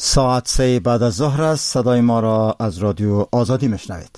ساعت 3 بعد از ظهر است. صدای ما را از رادیو آزادی میشنوید.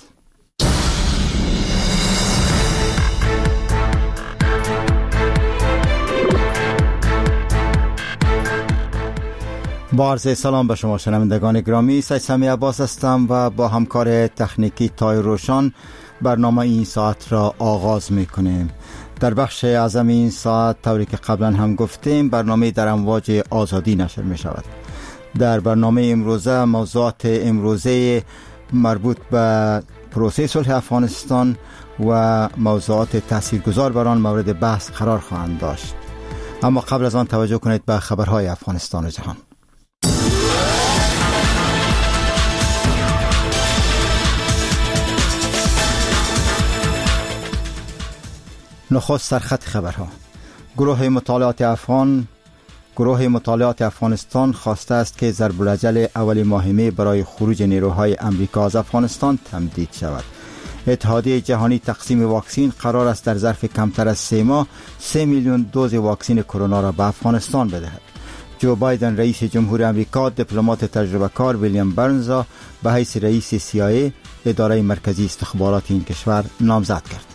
با عرض سلام به شما شنوندگان گرامی، سید سمی عباس هستم و با همکار تکنیکی تای روشان برنامه این ساعت را آغاز میکنیم. در بخش اعظم این ساعت، طوری که قبلا هم گفتیم، برنامه در امواج آزادی نشر می شود. در برنامه امروزه موضوعات امروزه مربوط به پروسه صلح افغانستان و موضوعات تاثیرگذار بر آن مورد بحث قرار خواهند داشت. اما قبل از آن توجه کنید به خبرهای افغانستان و جهان. نخست سرخط خبرها. گروه مطالعات افغانستان خواسته است که ضرب الاجل اول ماه می برای خروج نیروهای امریکا از افغانستان تمدید شود. اتحادیه جهانی تقسیم واکسین قرار است در ظرف کمتر از 3 ماه 3 میلیون دوز واکسین کرونا را به افغانستان بدهد. جو بایدن رئیس جمهور امریکا دیپلمات تجربه کار ویلیام برنز را به حیث رئیس CIA اداره مرکزی استخبارات این کشور نامزد کرد.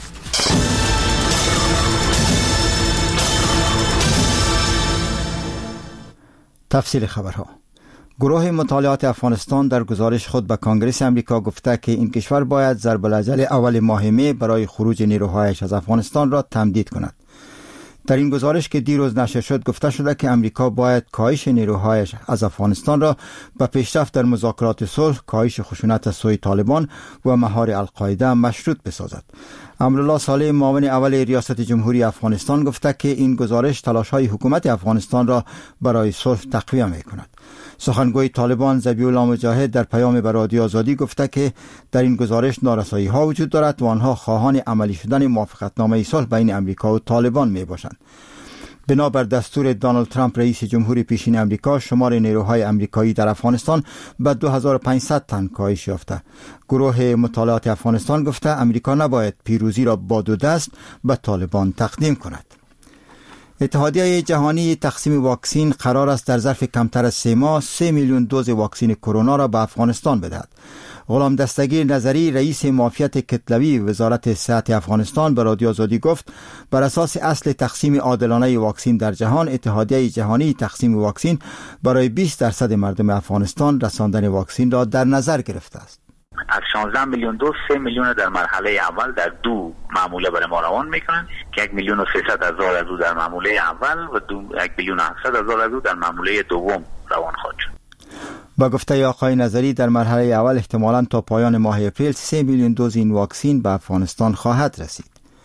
تفصیل خبرها. گروه مطالعات افغانستان در گزارش خود به کنگره امریکا گفته که این کشور باید ضرب الاجل اول ماه می برای خروج نیروهایش از افغانستان را تمدید کند. در این گزارش که دیروز نشر شد گفته شده که امریکا باید کاهش نیروهایش از افغانستان را به پیشرفت در مذاکرات صلح، کاهش خشونت از سوی طالبان و مهار القاعده مشروط بسازد. امرالله صالح، معاون اول ریاست جمهوری افغانستان، گفته که این گزارش تلاش‌های حکومت افغانستان را برای صلح تقویت می‌کند. سخنگوی طالبان ذبیح الله مجاهد در پیام به رادیو آزادی گفته که در این گزارش نارسایی‌ها وجود دارد و آنها خواهان عملی شدن موافقتنامه صلح بین امریکا و طالبان میباشند. بنابر دستور دونالد ترامپ رئیس جمهور پیشین امریکا، شمار نیروهای امریکایی در افغانستان به 2500 تن کاهش یافته. گروه مطالعات افغانستان گفته امریکا نباید پیروزی را با دو دست به طالبان تقدیم کند. اتحادیه جهانی تقسیم واکسین قرار است در ظرف کمتر از 3 ماه 3 میلیون دوز واکسین کرونا را به افغانستان بدهد. غلام دستگیر نظری، رئیس معافیت کتلوی وزارت صحت افغانستان، به رادیو آزادی گفت بر اساس اصل تقسیم عادلانه واکسین در جهان، اتحادیه جهانی تقسیم واکسین برای 20% مردم افغانستان رساندن واکسین را در نظر گرفته است. از 16 میلیون دوز 3 میلیون در مرحله اول در 2 معموله برای ما روان میکنن که 1,300,000 از او در معموله اول و 1,700,000 از او در معموله دوم روان خواهد شد. با گفته آقای نظری در مرحله اول احتمالاً تا پایان ماه اپریل 3 میلیون دوز این واکسین به افغانستان خواهد رسید.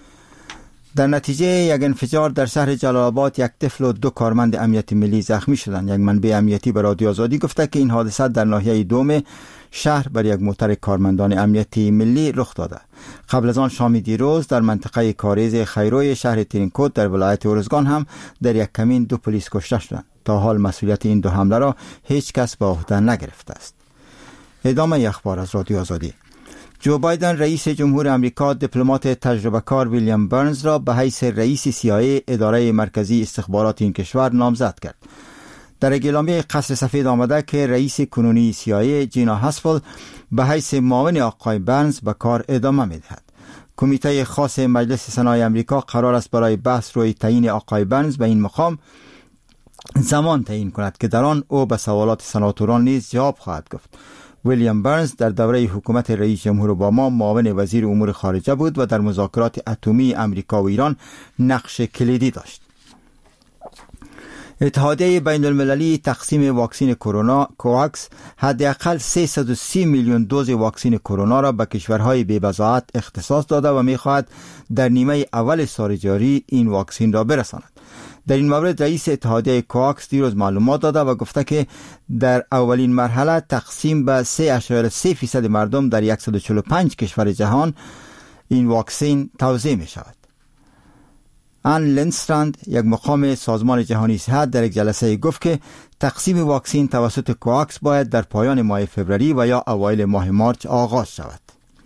در نتیجه یک انفجار در شهر جلال آباد 1 طفل و 2 کارمند امنیت ملی زخمی شدند. یک منبع امنیتی به رادیو آزادی گفته که این حادثه در ناحیه دوم شهر بر یک موتر کارمندان امنیتی ملی رخ داده. قبل از آن شام دیروز در منطقه کاریز خیروی شهر ترینکوت در ولایت ارزگان هم در یک کمین 2 پلیس کشته شدند. تا حال مسئولیت این 2 حمله را هیچ کس به عهده نگرفته است. ادامه اخبار از رادیو آزادی. جو بایدن رئیس جمهور امریکا دیپلمات تجربه کار ویلیام برنز را به حیث رئیس CIA اداره مرکزی استخبارات این کشور نامزد کرد. در اعلامیه قصر سفید آمده که رئیس کنونی CIA جینا هاسفل به حیث معاون آقای برنز به کار ادامه می‌دهد. کمیته خاص مجلس سنای امریکا قرار است برای بحث روی تعیین آقای برنز به این مقام زمان تعیین کند که در آن او به سوالات سناتوران نیز جواب خواهد گفت. ویلیام برنز در دوره حکومت رئیس جمهور اوباما معاون وزیر امور خارجه بود و در مذاکرات اتمی امریکا و ایران نقش کلیدی داشت. اتحادیه بین المللی تقسیم واکسین کرونا کوواکس حداقل 330 میلیون دوز واکسین کرونا را به کشورهای بی‌بضاعت اختصاص داده و می‌خواهد در نیمه اول سال جاری این واکسین را برساند. در این مورد رئیس اتحادیه کوواکس دیروز معلومات داده و گفته که در اولین مرحله تقسیم به 3.3% مردم در 145 کشور جهان این واکسین توزیع می شود. آن لندستراند، یک مقام سازمان جهانی صحت، در یک جلسه گفت که تقسیم واکسین توسط کوواکس باید در پایان ماه فوریه و یا اوایل ماه مارچ آغاز شود.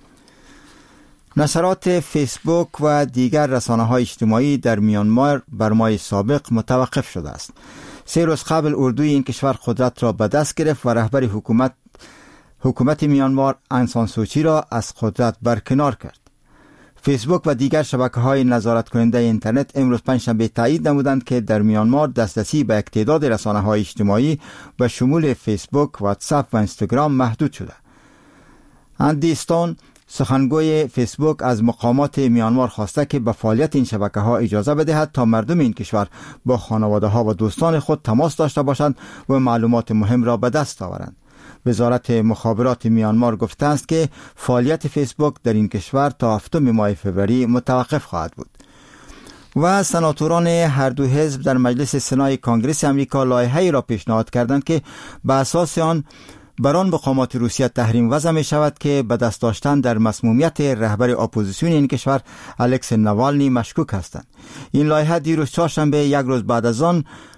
نشرات فیسبوک و دیگر رسانه‌های اجتماعی در میانمار بر ماه سابق متوقف شده است. 3 روز قبل اردوی این کشور قدرت را به دست گرفت و رهبر حکومت میانمار آنگ سان سوچی را از قدرت برکنار کرد. فیسبوک و دیگر شبکه‌های نظارت کننده اینترنت امروز پنجشنبه تایید نمودند که در میانمار دسترسی به یک تعداد رسانه‌های اجتماعی به شمول فیسبوک، واتساپ و اینستاگرام محدود شده. اندی استون سخنگوی فیسبوک از مقامات میانمار خواسته که به فعالیت این شبکه‌ها اجازه بدهد تا مردم این کشور با خانواده‌ها و دوستان خود تماس داشته باشند و معلومات مهم را به دست آورند. وزارت مخابرات میانمار گفته است که فعالیت فیسبوک در این کشور تا 7 ماه فوریه متوقف خواهد بود. و سناتوران هر دو حزب در مجلس سنای کنگره امریکا لایحه‌ای را پیشنهاد کردند که به اساس آن بر آن مقامات روسیه تحریم وضع می شود که به دست داشتن در مسمومیت رهبر اپوزیسیون این کشور الکسی ناوالنی مشکوک هستند. این لایحه دیروز چهارشنبه یک روز بعد از آن